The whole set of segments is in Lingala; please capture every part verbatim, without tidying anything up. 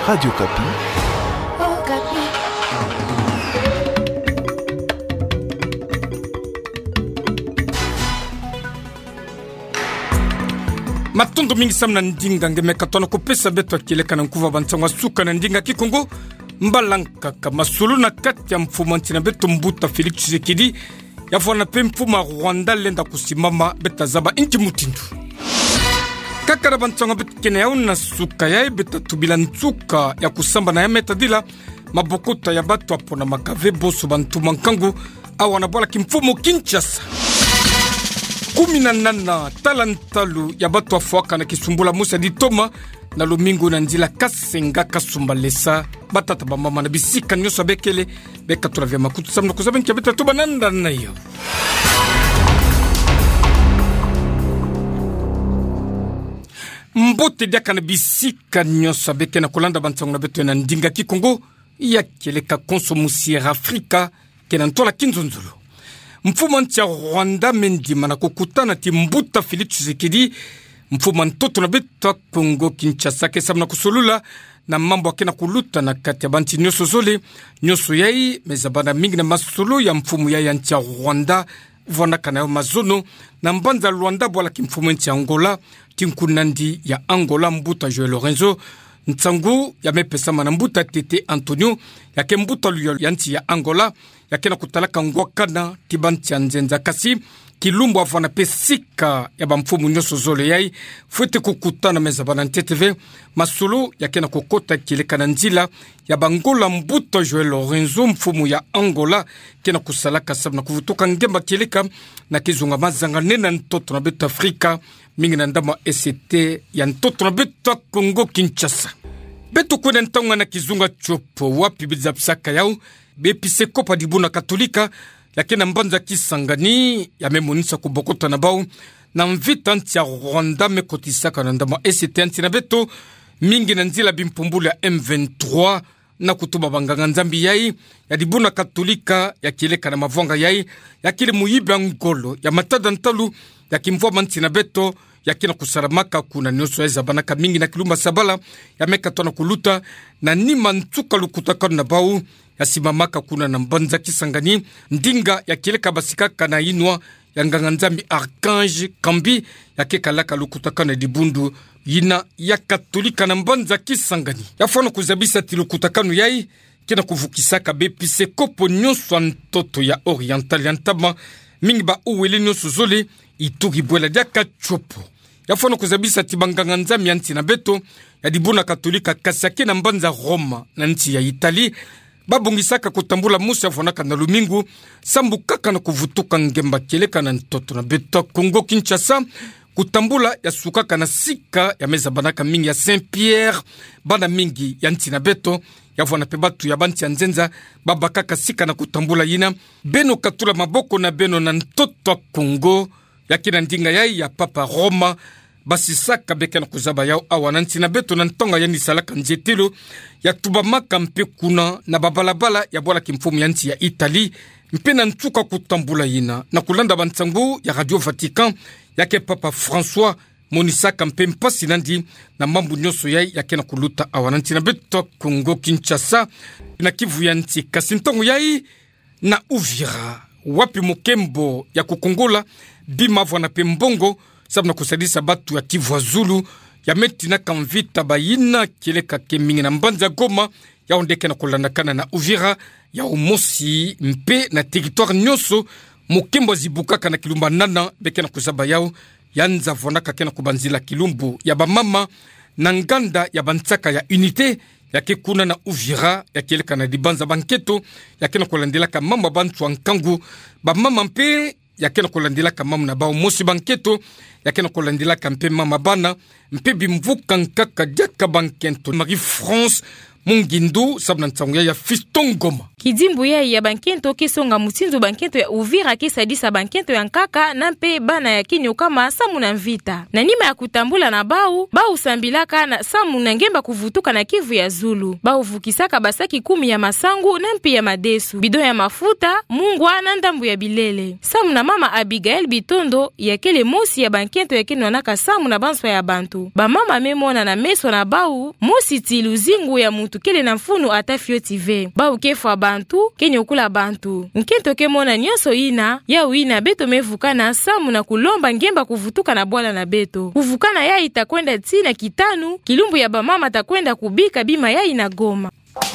Radio Kapi. Oh, Kapi. Matondo mingi samna ndinga ngemeka tona kopesa beto akileka na nkuva bantangwa suka na ndinga kikongo mbalanka kama sulu na kati ya mfumo ntina beto mbuta Félix Tshisekedi ya fwana pe mfuma Rwanda lenda kusimama beta zaba inchi mutindu kakara bantangwa beto kene ya una suka ya beta tubila ntuka ya kusamba na ya metadila mabokota ya batu apona makave boso bantu mankangu awana bola kimfumo Kinshasa kumi na nana talantalu ya batu afuaka na kisumbula Musa Ditoma na Lomingo na Ndila Kasenga Kasumba Lesa batata ba mama na bisika nyoso bekele beka turavya makutu samna kuzaben kia beta tuba nanda na yo mbote diaka na bisika nyoso beke na kulanda bantangu na beto na ndinga kikongo ya keleka konso musiera Afrika kena ntola kinzonzulu mfumo ntia Rwanda mendima na kukutana ti mbuta Félix Tshisekedi mfumo ntoto na beta Kongo Kinshasa kesa na kusolula na mambo akena kuluta na kati ya banti nyoso zole nyoso yai mezabana mingi na masolo ya mfumo yai ntia Rwanda vwana kana mazono na mbanza Rwanda bwala kimfumo ntia Angola tinkunandi ya Angola mbuta Joel Lorenzo Ntsangu ya mepesama na mbuta Tete Antonio ya ke mbuta luyo yanti ya Angola ya kena kutalaka ngwakana tibanti ya nzenza kasi kilumbu afwana pesika ya bamfumu nyoso zole yai fuete kukutana mezabana T T V masolo ya kena kukota kileka na nzila ya bangola mbuta Joel Lorenzo mfumu ya Angola kena kusalaka sabna kuvutoka ngemba kileka na kizunga mazanga nena ntoto na beto Afrika mingi na ndama S T ya ntoto na beto Kongo Kinshasa beto kwene ntonga na kizunga chopo wapi bizapsaka yao bepise kopa dibuna katolika yakena mbanza kisangani ya memonisa kubokota na bao na mvita nti ya Rwanda mekotisaka na ndama S T nti na beto mingi na nzila bimpumbulu ya M vingt-trois na kutuba banganga nzambi yai ya dibuna katolika ya kileka na mavonga yai ya kile muyibe ngolo ya matada ntalu ya kimvua manti na beto ya kina kusaramaka kuna nyoso eza banaka mingi na kilumba sabala ya meka tona kuluta na nima ntuka lukutaka na bau ya simamaka kuna na mbanza kisangani ndinga ya kileka basikaka na inwa ya nganganzambi Archange Kambi ya kekalaka lukutaka na dibundu yina ya katolika na mbanza kisangani ya fwana kuzabisa tilukutakanu yai kina kuvukisaka bepise kopo nyoso antoto ya oriental ya ntama mingi ba uwele nyoso zole ituri bwela diaka chopo ya fwana kuzabisa tibanganga nzami ya nti na beto ya dibuna katolika kasake na mbanza Roma na nti ya Itali babungisaka kutambula Musa vonaka na Lomingo sambu kaka na kuvutuka ngemba keleka na ntoto na beto Kongo Kinshasa kutambula ya sukaka na sika ya meza banaka mingi ya Saint-Pierre bana mingi ya nti na beto ya vwana pe batu ya banti ya nzenza babakaka sika na kutambula yina beno katula maboko na beno na ntoto Kongo ya kina ndinga yai ya Papa Roma basi saka beka na kuzaba yao awana nti na beto na ntonga ya nisalaka njetelo ya tubamaka mpe kuna na babalabala ya bwala kimfumu ya nti ya Itali mpe na ntuka kutambula yina na kulanda bantsangu ya Radio Vatican ya ke Papa François monisaka mpe mpasi nandi na mambu nyoso yai ya kena kuluta awana nti na beto Kongo Kinshasa na Kivu ya nti kasi ntongo yai na Uvira wapi mukembo ya kukongola bima vwana pe mbongo sabna kusadisa batu ya Kivu Zulu ya meti na kamvita bayina kileka kemingi na mbanza Goma ya ondeke na kulandakana na Uvira ya umosi mpe na territoire nyoso mukembo zibukaka na kilumba nana beke na kuzaba yao yanza vonaka kena kubanzila kilumbu ya bamama na nganda ya bantsaka ya unité ya kekuna na Uvira ya kileka na dibanza banketo ya kena kulandela ka mama bantu ankangu ba mama mpe ya kena kulandela ka mama na bao mosi banketo ya kena kulandela ka mpe mama bana mpe bimvuka nkaka diaka bankento Marie France Mungindu sabna ntangu ya Fiston Ngoma. Kidimbu ya ya bankento kesonga mutinzo bankento ya Uvira kesadisa bankento ya Nkaka na mpe bana ya kinyo kama samu na mvita. Na nima ya kutambula na bau, bau sambilaka na samu na ngemba kuvutuka na Kivu ya Zulu. Bau vukisaka basaki kumi ya masangu na mpe ya madesu. Bido ya mafuta, mungwa na ndambu ya bilele. Samu na mama Abigail Bitondo ya kele mosi ya bankento ya kinyo naka samu na banswa ya bantu. Ba mama memona na meso na bau, mosi tilu zingu ya mutu kele na mfunu atafio tive. Bau kefwa bantu, kenyo kula bantu. Nkento kemona nyoso ina, ya uina beto mevukana samu na kulomba ngemba kuvutuka na bwala na beto. Kuvukana ya itakwenda tina kitanu, kilumbu ya bamama takwenda kubika bima ya ina Goma.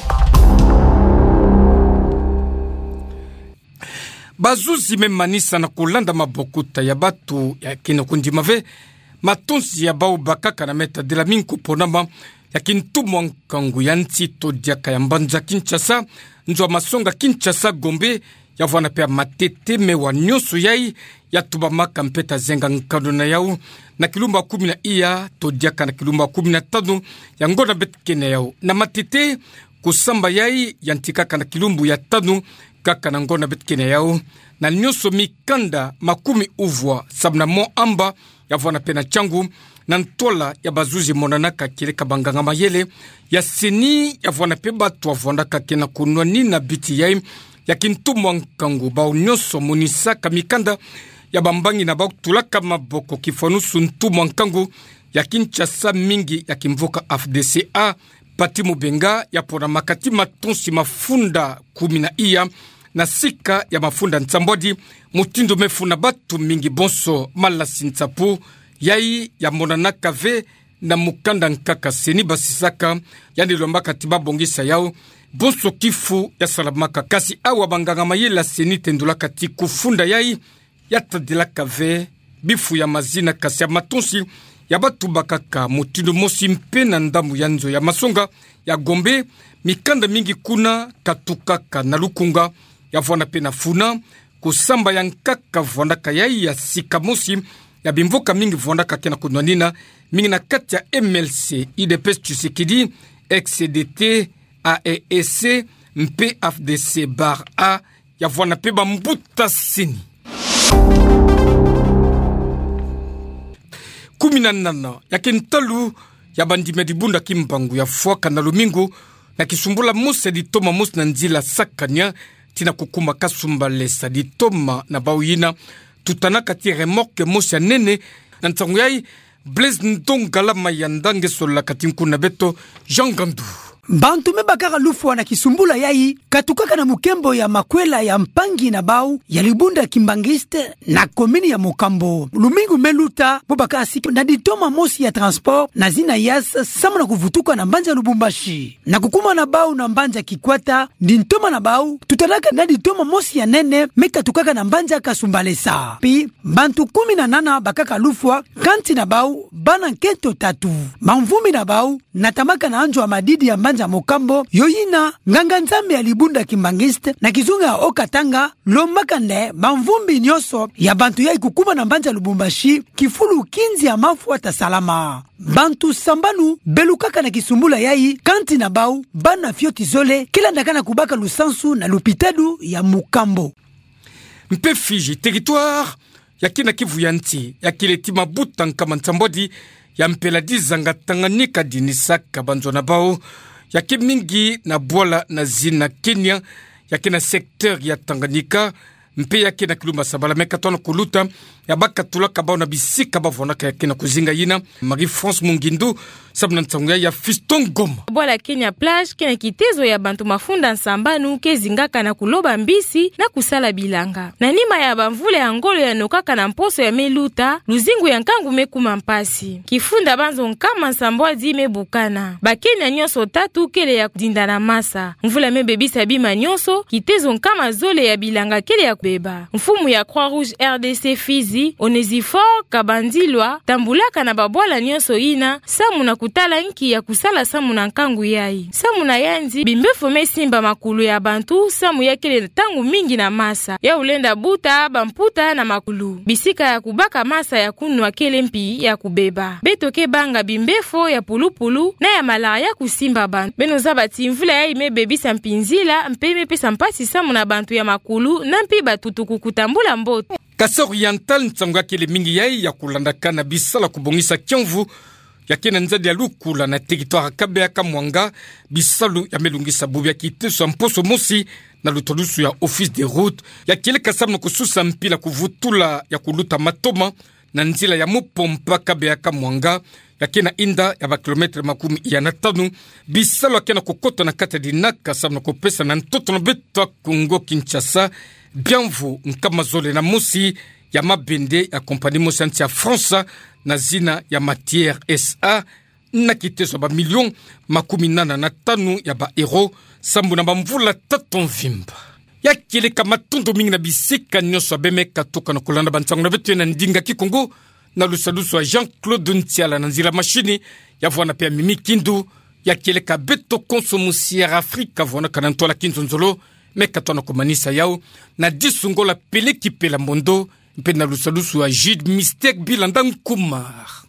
Bazuzi memanisa na kulanda mabokuta ya batu ya kinokundi mave, matonsi ya bau bakaka na meta de la minku ponama ya kintumu nkangu ya ntito diaka ya mbanja Kinshasa, nzwa masonga Kinshasa Gombe, ya vwana pia matete mewa nyoso yai, ya tubamaka mpeta zenga nkando na yau, na kilumba kumi na iya, to diaka na kilumba kumi na tano, ya ngona betkene yau, na matete kusamba yai, ya ntikaka na kilumbu ya tano, kaka na ngona betkene yau, na nyoso mikanda makumi uvwa, sabna mo amba, ya vwana pena changu, na ntola ya bazuzi monanaka kileka banganga mayele, ya seni ya vwana peba tuwa vwanaka kena kunwa nina biti yai, ya kintumu nkangu bao nyoso munisaka mikanda, ya bambangi na bao tulaka maboko kifonusu ntumu nkangu, ya Kinshasa mingi ya kimvoka F D C A, pati mubenga ya pona makati matonsi mafunda kumina iya, na sika ya mafunda nsambodi, mutindo mefuna batu mingi bonso malasi nsapu, yai ya monanaka ve na mukanda nkaka seni basisaka, yani lombaka tiba bongisa yao, bonso kifu ya salamaka kasi awa banganga mayela seni tendulaka ti kufunda yai, yatadilaka ve bifu ya mazina kasi ya matonsi, ya batu bakaka mutindo mosi mpe na ndamu ya nzo ya masonga, ya Gombe, mikanda mingi kuna katukaka na lukunga, ya vwana pena funa, kusamba ya nkaka vwanaka yai ya sika mosi, ya bimvoka mingi vwandaka kena kunwanina, mingi na kati ya M L C, I D P S Tshisekedi, X C D T, A E E C, mpe F D C bar A, ya vwana peba mbuta sini. Kumina nana, ya kentalu, ya bandime di bunda kimbangu, ya fuaka na lumingu, na kisumbula mose di toma mose na nzila sakanya, tina kukuma kasumba lesa di toma na bauyina, tutanaka ti remorke mose nene, na ntangu yai, Blaise Ndongala mayandange sola katinku na beto, Jean Gandu. Bantu mebakara lufu wana kisumbula yai, katukaka na mukembo ya makwela ya mpangi na bau, ya libunda kimbangiste na komini ya Mokambo. Lumingu meluta, bobaka asiki na ditoma mosi ya transport, na zina yasa samu na kuvutuka na mbanja Lubumbashi. Na kukuma na bau na mbanja Kikwata, dintoma na bau, tutanaka na ditoma mosi ya nene, meka tukaka na mbanja Kasumbalesa. Pi, bantu kumi na nana bakaka lufua, kanti na bau, bana kento tatu. Mamvumi na bau, natamaka na anjo wa madidi ya mbanja Mokambo, yoyina, nganga nzambe ya libunda kimbangiste, na kizunga ya Okatanga, lombakande, bamvumbi nyoso, ya bantu ya ikukuma na mbanja Lubumbashi, kifulu kinzi ya mafu wata salama. Bantu sambanu, belukaka na kisumbula yai, kanti na bau, bana fioti zole, kila ndakana kubaka lusansu na lupitadu ya Mokambo. Mpe Fiji, territoire, ya kina Kivu ya nti, ya kileti mabuta nkama nsambodi, ya mpela dizanga Tanganyika dinisaka banzo na bao, ya kimingi na bola na zina Kenya, ya kina sekteur ya Tanganyika, mpe ya kina kilumba sabala meka tono kuluta, ya baka tulaka bao na bisika bavonaka ya kina kuzinga yina, Marie-France Mungindu, sabna ntangu ya Fiston Ngoma. Bola Kenya plage, kena kitezo ya bantu mafunda nsambanu, kezingaka na kuloba mbisi na kusala bilanga. Na nima ya bamvule ya ngolo ya nokaka na mposo ya meluta, luzingu ya nkangu mekuma mpasi. Kifunda banzo nkama nsambwa di mebukana. Bakenya nyoso tatu kele ya dinda na masa. Mvula mebebisa bima nyoso, kitezo nkama zole ya bilanga kele ya kubeba. Mfumu ya Croix Rouge R D C Fizi Yanzi Onesphore Kabandilwa tambulaka na babwala nyonso ina samu na kutala nki ya kusala samu na nkangu yai. Samu na Yanzi bimbefo mesimba makulu ya bantu samu yakele tangu mingi na masa ya ulenda buta bamputa na makulu bisika ya kubaka masa ya kunwa kele mpi ya kubeba betoke banga bimbefo ya pulupulu na ya malaria kusimba bantu beno za batimvula ya ime bebisa mpinzila mpeme pesa mpasi samu na bantu ya makulu na mpi batutuku kutambula mbote. Kasa Oriental ntsangwa kele mingi yai ya kulandaka na bisala kubongisa Kiamvu yakena nzadi ya lukula na territoire Kabea Kamwanga bisalu ya melungisa bubi ya kiteso mposo mosi na lutolusu ya office de route ya kile kasamu na kususa mpila kuvutula ya kuluta matoma na nzila ya mupompa Kabea Kamwanga yakena inda ya bakilometre makumi ya natanu bisalu yakena kukota na kata dinaka samu na kupesa na ntoto na beta Kongo Kinshasa Bienvu nkamazole na mosi ya mabende ya kompani mosanti ya Fransa na zina ya Matière S A na kiteso ba million makumi nana na tanu ya ba euro sambu na bamvula taton vimba ya kile kama tundu mingi na bisika nyoso abemeka toka na kulanda bantangu na betu na ndinga kikongo na lusalusu wa Jean-Claude Ntiala na nzila machini ya vwana pia Mimi Kindu ya kile ka beto konsomusière Afrika vwana kanantola kinzonzolo meka tona kumanisa yao na disungola pele kipela mondo mpe na lusalusu wa Jude Mystère Bilanda Nkumar.